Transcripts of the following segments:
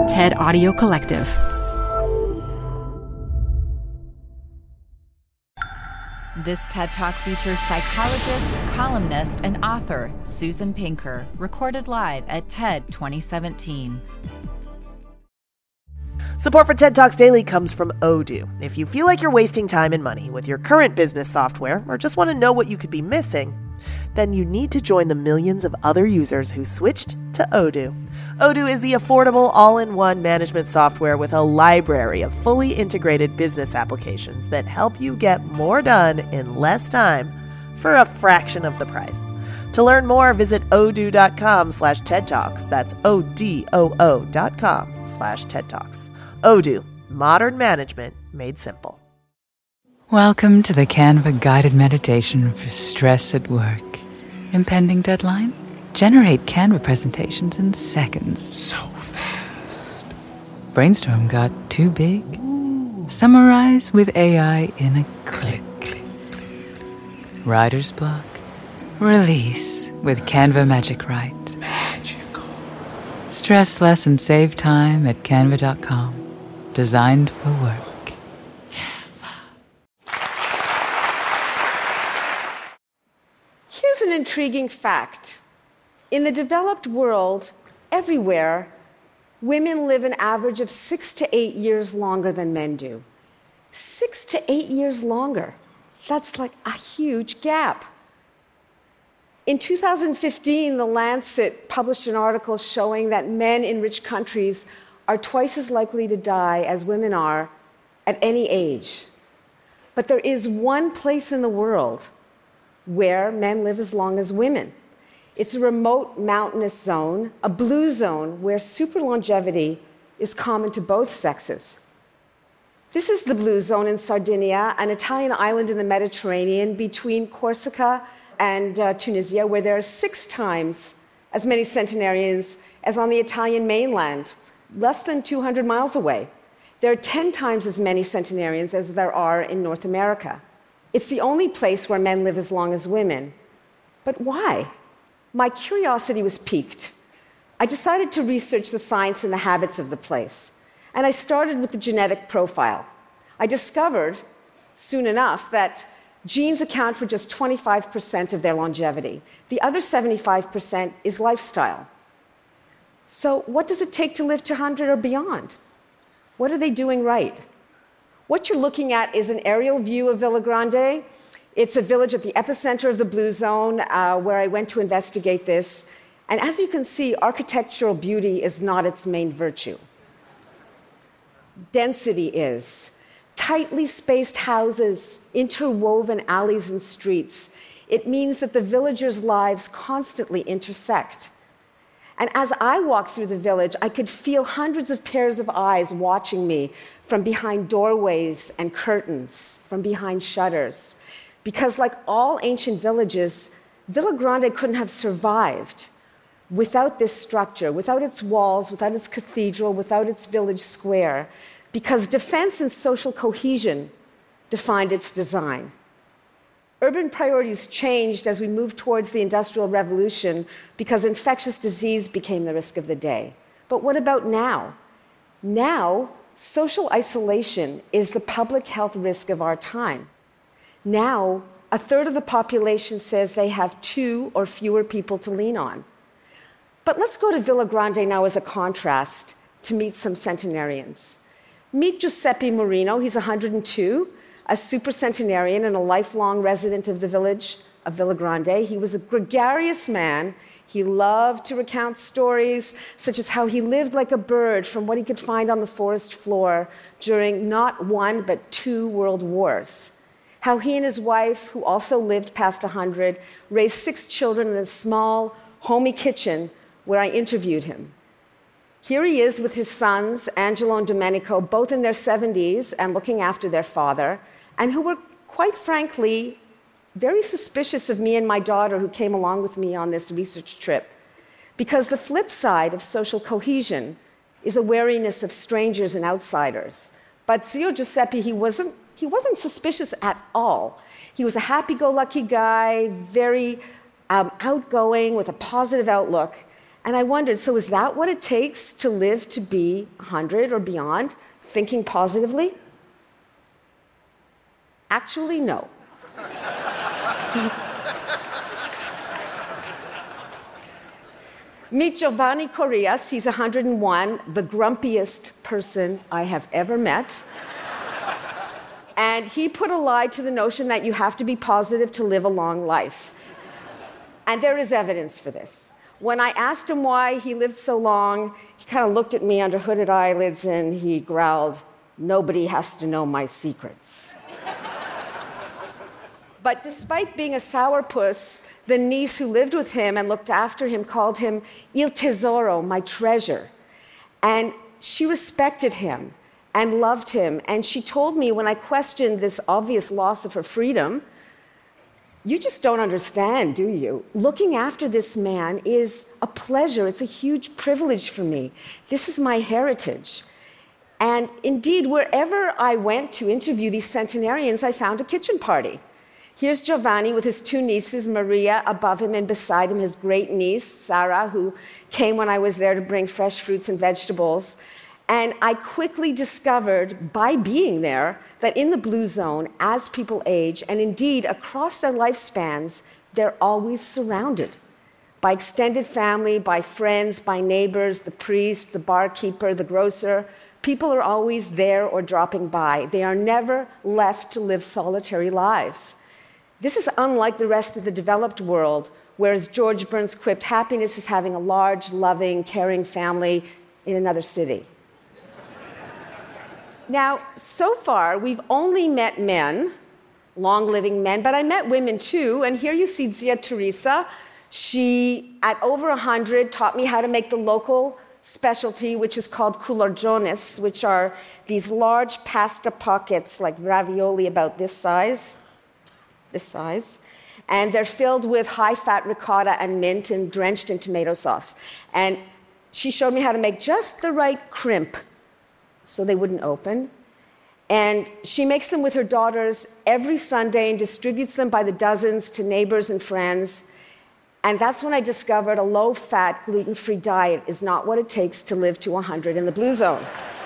TED Audio Collective. This TED Talk features psychologist, columnist, and author Susan Pinker, recorded live at TED 2017. Support for TED Talks Daily comes from Odoo. If you feel like you're wasting time and money with your current business software, or just want to know what you could be missing, then you need to join the millions of other users who switched to Odoo. Odoo is the affordable all-in-one management software with a library of fully integrated business applications that help you get more done in less time for a fraction of the price. To learn more, visit odoo.com/TED Talks. That's ODOO.com/TED Talks. Odoo, modern management made simple. Welcome to the Canva guided meditation for stress at work. Impending deadline? Generate Canva presentations in seconds. So fast. Brainstorm got too big? Summarize with AI in a click. Writer's block? Release with Canva Magic Write. Magical. Stress less and save time at canva.com. Designed for work. Here's an intriguing fact. In the developed world, everywhere, women live an average of 6 to 8 years longer than men do. 6 to 8 years longer. That's like a huge gap. In 2015, The Lancet published an article showing that men in rich countries are twice as likely to die as women are at any age. But there is one place in the world where men live as long as women. It's a remote mountainous zone, a blue zone, where super longevity is common to both sexes. This is the blue zone in Sardinia, an Italian island in the Mediterranean between Corsica and Tunisia, where there are 6 times as many centenarians as on the Italian mainland, less than 200 miles away. There are 10 times as many centenarians as there are in North America. It's the only place where men live as long as women. But why? My curiosity was piqued. I decided to research the science and the habits of the place. And I started with the genetic profile. I discovered, soon enough, that genes account for just 25% of their longevity. The other 75% is lifestyle. So what does it take to live to 100 or beyond? What are they doing right? What you're looking at is an aerial view of Villa Grande. It's a village at the epicenter of the Blue Zone where I went to investigate this. And as you can see, architectural beauty is not its main virtue. Density is. Tightly spaced houses, interwoven alleys and streets. It means that the villagers' lives constantly intersect. And as I walked through the village, I could feel hundreds of pairs of eyes watching me from behind doorways and curtains, from behind shutters. Because like all ancient villages, Villa Grande couldn't have survived without this structure, without its walls, without its cathedral, without its village square, because defense and social cohesion defined its design. Urban priorities changed as we moved towards the Industrial Revolution because infectious disease became the risk of the day. But what about now? Now, social isolation is the public health risk of our time. Now, a third of the population says they have 2 or fewer people to lean on. But let's go to Villa Grande now as a contrast to meet some centenarians. Meet Giuseppe Marino, he's 102, a supercentenarian and a lifelong resident of the village of Villa Grande. He was a gregarious man. He loved to recount stories, such as how he lived like a bird from what he could find on the forest floor during not 1 but 2 world wars. How he and his wife, who also lived past 100, raised 6 children in a small, homey kitchen where I interviewed him. Here he is with his sons, Angelo and Domenico, both in their 70s and looking after their father, and who were, quite frankly, very suspicious of me and my daughter who came along with me on this research trip. Because the flip side of social cohesion is a wariness of strangers and outsiders. But Zio Giuseppe, he wasn't suspicious at all. He was a happy-go-lucky guy, very outgoing, with a positive outlook. And I wondered, so is that what it takes to live to be 100 or beyond, thinking positively? Actually, no. Meet Giovanni Correas. He's 101, the grumpiest person I have ever met. And he put a lie to the notion that you have to be positive to live a long life. And there is evidence for this. When I asked him why he lived so long, he kind of looked at me under hooded eyelids and he growled, "Nobody has to know my secrets." But despite being a sourpuss, the niece who lived with him and looked after him called him Il Tesoro, my treasure. And she respected him and loved him. And she told me when I questioned this obvious loss of her freedom, "You just don't understand, do you? Looking after this man is a pleasure. It's a huge privilege for me. This is my heritage." And indeed, wherever I went to interview these centenarians, I found a kitchen party. Here's Giovanni with his two nieces, Maria above him and beside him, his great niece, Sarah, who came when I was there to bring fresh fruits and vegetables. And I quickly discovered, by being there, that in the Blue Zone, as people age, and indeed across their lifespans, they're always surrounded by extended family, by friends, by neighbors, the priest, the barkeeper, the grocer. People are always there or dropping by. They are never left to live solitary lives. This is unlike the rest of the developed world, where, as George Burns quipped, happiness is having a large, loving, caring family in another city. Now, so far, we've only met men, long-living men, but I met women too, and here you see Zia Teresa. She, at over 100, taught me how to make the local specialty, which is called cularjones, which are these large pasta pockets, like ravioli about this size, and they're filled with high-fat ricotta and mint and drenched in tomato sauce. And she showed me how to make just the right crimp so they wouldn't open. And she makes them with her daughters every Sunday and distributes them by the dozens to neighbors and friends. And that's when I discovered a low-fat, gluten-free diet is not what it takes to live to 100 in the Blue Zone.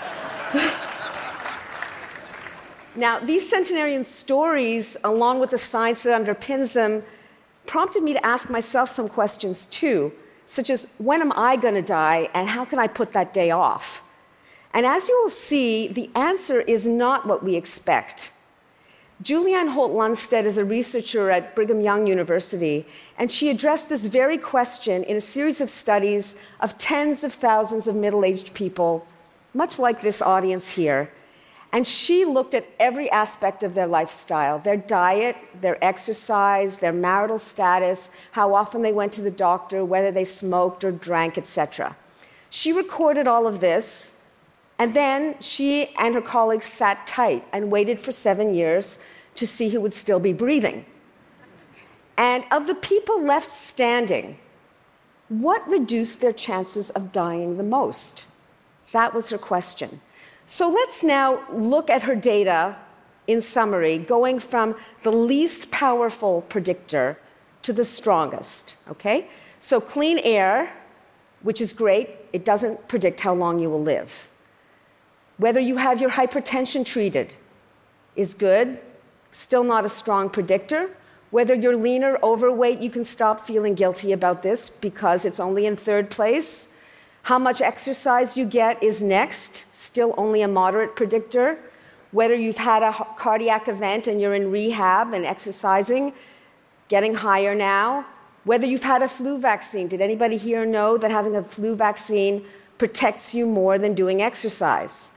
Now, these centenarian stories, along with the science that underpins them, prompted me to ask myself some questions too, such as, when am I going to die, and how can I put that day off? And as you will see, the answer is not what we expect. Julianne Holt-Lunstead is a researcher at Brigham Young University, and she addressed this very question in a series of studies of tens of thousands of middle-aged people, much like this audience here. And she looked at every aspect of their lifestyle, their diet, their exercise, their marital status, how often they went to the doctor, whether they smoked or drank, etc. She recorded all of this, and then she and her colleagues sat tight and waited for 7 years to see who would still be breathing. And of the people left standing, what reduced their chances of dying the most? That was her question. So let's now look at her data in summary, going from the least powerful predictor to the strongest, okay? So clean air, which is great, it doesn't predict how long you will live. Whether you have your hypertension treated is good, still not a strong predictor. Whether you're lean or overweight, you can stop feeling guilty about this because it's only in third place. How much exercise you get is next, still only a moderate predictor. Whether you've had a cardiac event and you're in rehab and exercising, getting higher now. Whether you've had a flu vaccine. Did anybody here know that having a flu vaccine protects you more than doing exercise?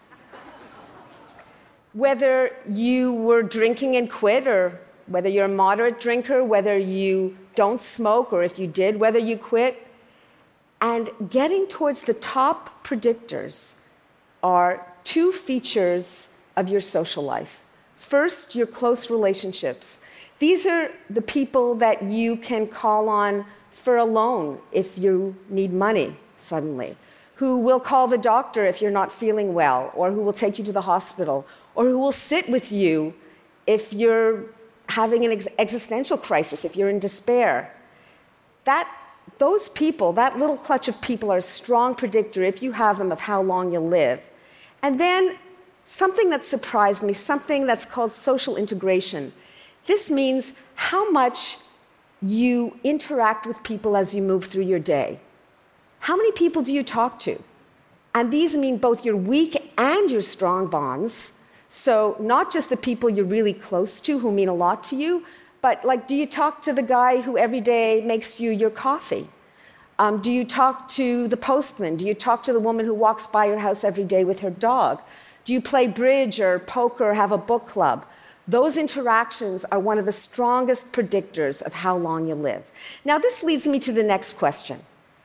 Whether you were drinking and quit, or whether you're a moderate drinker, whether you don't smoke, or if you did, whether you quit. And getting towards the top predictors are two features of your social life. First, your close relationships. These are the people that you can call on for a loan if you need money suddenly, who will call the doctor if you're not feeling well, or who will take you to the hospital, or who will sit with you if you're having an existential crisis, if you're in despair. That those people, that little clutch of people, are a strong predictor, if you have them, of how long you'll live. And then something that surprised me, something that's called social integration. This means how much you interact with people as you move through your day. How many people do you talk to? And these mean both your weak and your strong bonds. So not just the people you're really close to who mean a lot to you, but like, do you talk to the guy who every day makes you your coffee? Do you talk to the postman? Do you talk to the woman who walks by your house every day with her dog? Do you play bridge or poker or have a book club? Those interactions are one of the strongest predictors of how long you live. Now, this leads me to the next question.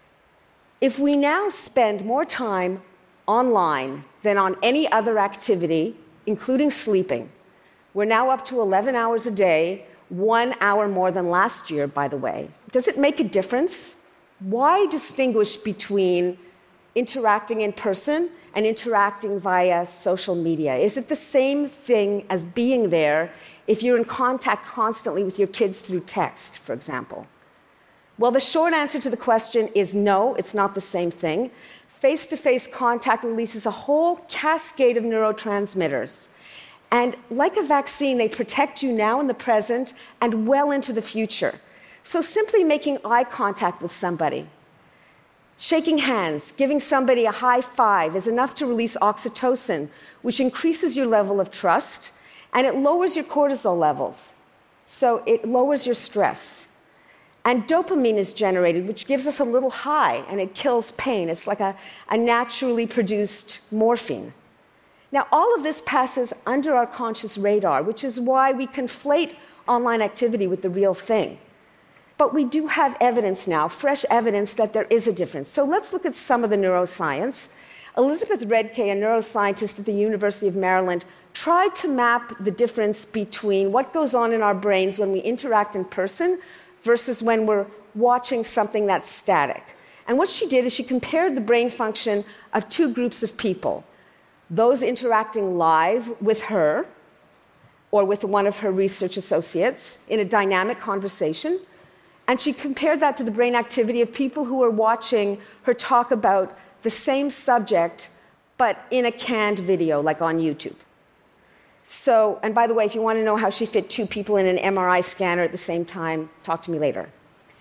If we now spend more time online than on any other activity, including sleeping, we're now up to 11 hours a day, 1 hour more than last year, by the way. Does it make a difference? Why distinguish between interacting in person and interacting via social media? Is it the same thing as being there if you're in contact constantly with your kids through text, for example? Well, the short answer to the question is no, it's not the same thing. Face-to-face contact releases a whole cascade of neurotransmitters. And like a vaccine, they protect you now in the present and well into the future. So simply making eye contact with somebody, shaking hands, giving somebody a high five is enough to release oxytocin, which increases your level of trust, and it lowers your cortisol levels. So it lowers your stress. And dopamine is generated, which gives us a little high, and it kills pain. It's like a naturally produced morphine. Now, all of this passes under our conscious radar, which is why we conflate online activity with the real thing. But we do have evidence now, fresh evidence, that there is a difference. So let's look at some of the neuroscience. Elizabeth Redkay, a neuroscientist at the University of Maryland, tried to map the difference between what goes on in our brains when we interact in person versus when we're watching something that's static. And what she did is she compared the brain function of two groups of people, those interacting live with her or with one of her research associates in a dynamic conversation. And she compared that to the brain activity of people who were watching her talk about the same subject, but in a canned video, like on YouTube. So, and by the way, if you want to know how she fit two people in an MRI scanner at the same time, talk to me later.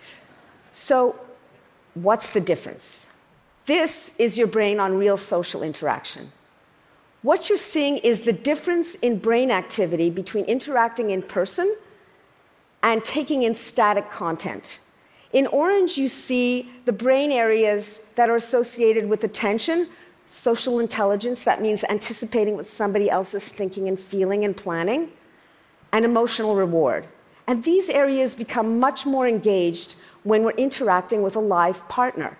So, what's the difference? This is your brain on real social interaction. What you're seeing is the difference in brain activity between interacting in person and taking in static content. In orange, you see the brain areas that are associated with attention, social intelligence, that means anticipating what somebody else is thinking and feeling and planning, and emotional reward. And these areas become much more engaged when we're interacting with a live partner.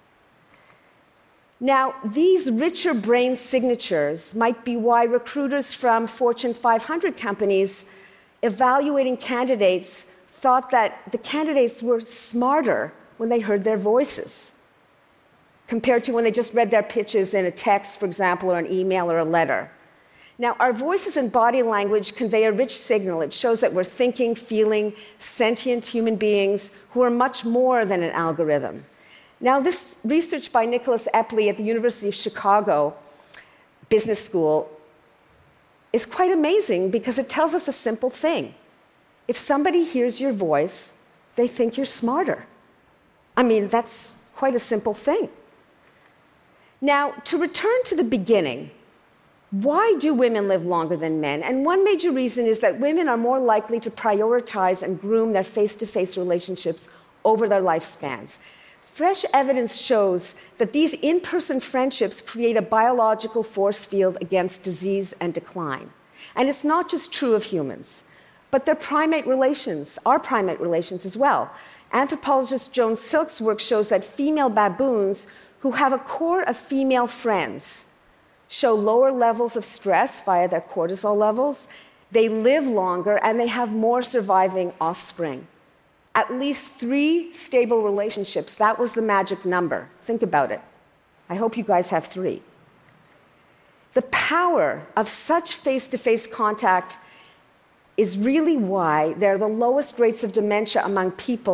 Now, these richer brain signatures might be why recruiters from Fortune 500 companies evaluating candidates thought that the candidates were smarter when they heard their voices compared to when they just read their pitches in a text, for example, or an email or a letter. Now, our voices and body language convey a rich signal. It shows that we're thinking, feeling, sentient human beings who are much more than an algorithm. Now, this research by Nicholas Epley at the University of Chicago Business School is quite amazing because it tells us a simple thing. If somebody hears your voice, they think you're smarter. I mean, that's quite a simple thing. Now, to return to the beginning, why do women live longer than men? And one major reason is that women are more likely to prioritize and groom their face-to-face relationships over their lifespans. Fresh evidence shows that these in-person friendships create a biological force field against disease and decline. And it's not just true of humans, but their primate relations, our primate relations as well. Anthropologist Joan Silk's work shows that female baboons who have a core of female friends show lower levels of stress via their cortisol levels, they live longer, and they have more surviving offspring. At least 3 stable relationships, that was the magic number. Think about it. I hope you guys have 3. The power of such face-to-face contact is really why there are the lowest rates of dementia among people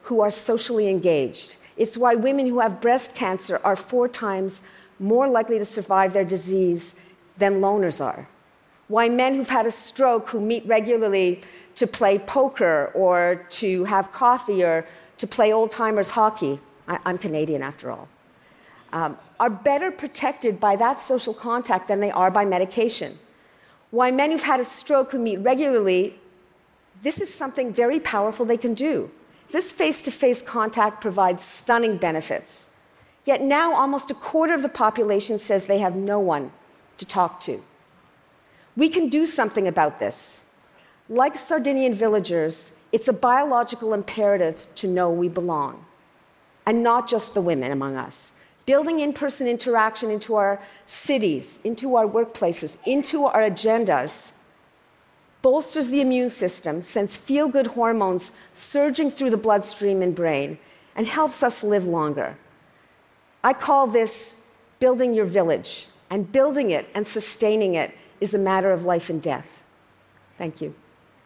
who are socially engaged. It's why women who have breast cancer are 4 times more likely to survive their disease than loners are. Why men who've had a stroke who meet regularly to play poker or to have coffee or to play old-timers hockey, I'm Canadian after all, are better protected by that social contact than they are by medication. Why men who've had a stroke who meet regularly, this is something very powerful they can do. This face-to-face contact provides stunning benefits. Yet now almost a quarter of the population says they have no one to talk to. We can do something about this. Like Sardinian villagers, it's a biological imperative to know we belong, and not just the women among us. Building in-person interaction into our cities, into our workplaces, into our agendas bolsters the immune system, sends feel-good hormones surging through the bloodstream and brain, and helps us live longer. I call this building your village, and building it and sustaining it is a matter of life and death. Thank you.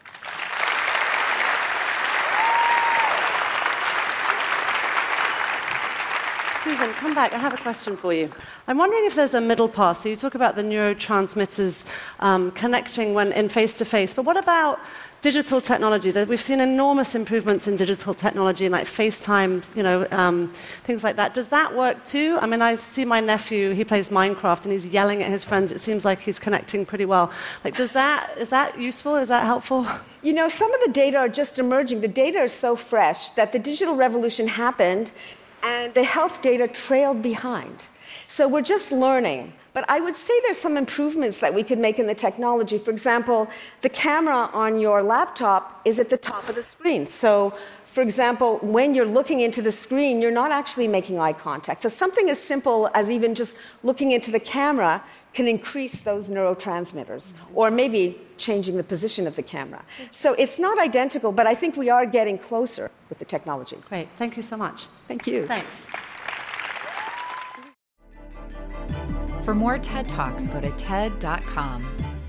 Susan, come back. I have a question for you. I'm wondering if there's a middle path. So you talk about the neurotransmitters connecting when in face-to-face, but what about digital technology? We've seen enormous improvements in digital technology, like FaceTime, things like that. Does that work too? I mean, I see my nephew, he plays Minecraft, and he's yelling at his friends. It seems like he's connecting pretty well. Like, is that useful? Is that helpful? You know, some of the data are just emerging. The data are so fresh that the digital revolution happened, and the health data trailed behind. So we're just learning. But I would say there's some improvements that we could make in the technology. For example, the camera on your laptop is at the top of the screen. So, for example, when you're looking into the screen, you're not actually making eye contact. So something as simple as even just looking into the camera can increase those neurotransmitters, or maybe changing the position of the camera. So it's not identical, but I think we are getting closer with the technology. Great. Thank you so much. Thank you. Thanks. For more TED Talks, go to TED.com.